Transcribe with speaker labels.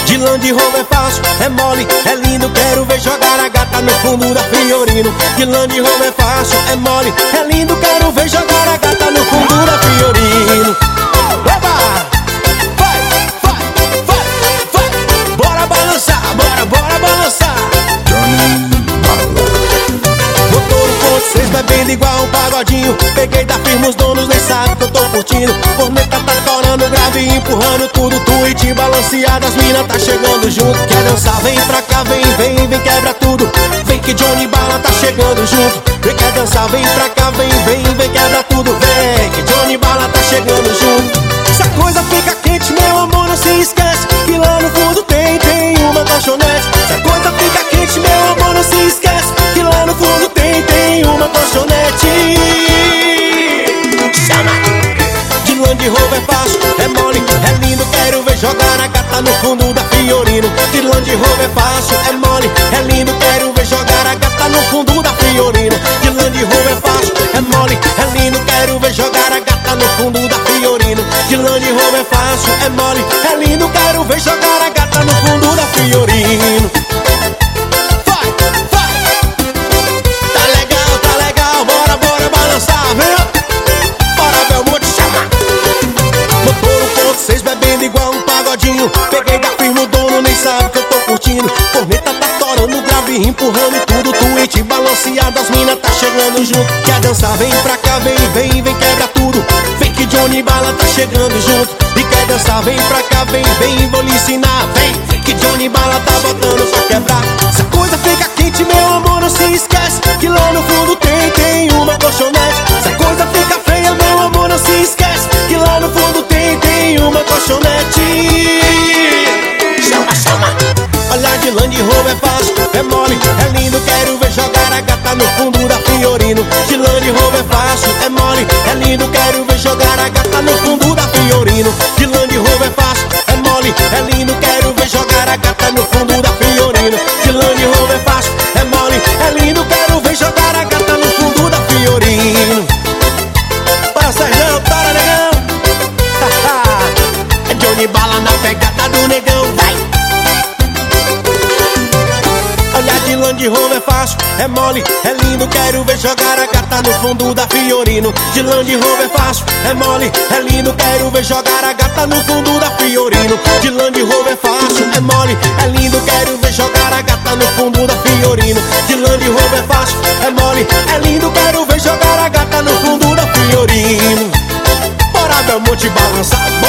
Speaker 1: De Land Rover é fácil, é mole, é lindo, quero ver jogar a gata no fundo da Fiorino. De Land Rover é fácil, é mole, é lindo, quero ver jogar a gata no fundo da Fiorino. Oba! Vai, vai, vai, vai! Bora balançar, bora balançar! Motor 1.6 bebendo igual um pagodinho. Peguei da firma, os donos nem sabem que eu tô curtindo. Corneta tá torando grave, empurrando tudo. Tweet balanceado, as mina tá chegando junto. Quer dançar, vem pra cá, vem, quebra tudo. Vem que Johnny Bala tá chegando junto. Vem, quer dançar, vem pra cá, vem, quebra tudo. Vem que Johnny Bala tá chegando junto. Se a coisa fica quente, meu amor, não se esquece que lá no fundo tem uma lanchonete. Se a coisa fica quente, meu amor, não se esquece que lá no fundo tem uma lanchonete. Chama! De Land Rover é fácil, é mole, é lindo, quero ver jogar a gata no fundo da Fiorino. De Land Rover é fácil, é mole, é lindo, quero ver jogar a gata no fundo da Fiorino. De Land Rover é fácil, é mole, é lindo, quero ver jogar a gata no fundo da Fiorino. De Land Rover é fácil, é mole, é lindo, quero ver jogar a gata no fundo da Fiorino. Vai, vai! Tá legal, bora balançar, viu? Bora ver o monte chamar. Motor 1.6 bebendo igual um pagodinho. Peguei da firma, o dono nem sabe que eu tô curtindo. Corneta tá torando grave, empurrando tudo. Tweet balanceado, as mina tá chegando junto. Quer dançar, vem pra cá, vem, quebra tudo. Vem que Johnny Bala tá chegando junto. E quer dançar, vem pra cá, vem, vou lhe ensinar. Vem que Johnny Bala tá botando pra quebrar. Se a coisa fica quente, meu amor, não se esquece que lá no fundo tem uma colchonete. Se a coisa fica feia, meu amor, não se esquece que lá no fundo tem uma colchonete. Chama! Olhar de Land Rover é fácil, é mole, é lindo, quero ver jogar a gata no fundo da Fiorino. De Land Rover é fácil, é mole, é lindo, quero ver jogar a gata no fundo da Fiorino. De Land Rover é fácil, é mole, é lindo, quero ver jogar a gata no fundo da Fiorino. De Land Rover é fácil, é mole, é lindo, quero ver jogar a gata no fundo da Fiorino. Para Sérgio, para negão. É Johnny Bala na pegada do negão, vai! Olhar de Land Rover é fácil, é mole, é lindo, quero ver jogar a gata no fundo da Fiorino. De Land Rover é fácil, é mole, é lindo, quero ver jogar a gata no fundo da Fiorino. De Land Rover é fácil, é mole, é lindo, quero ver jogar a gata no fundo da Fiorino. De Land Rover é fácil, é mole, é lindo, quero ver jogar a gata no fundo da Fiorino. Bora ver o monte balançar.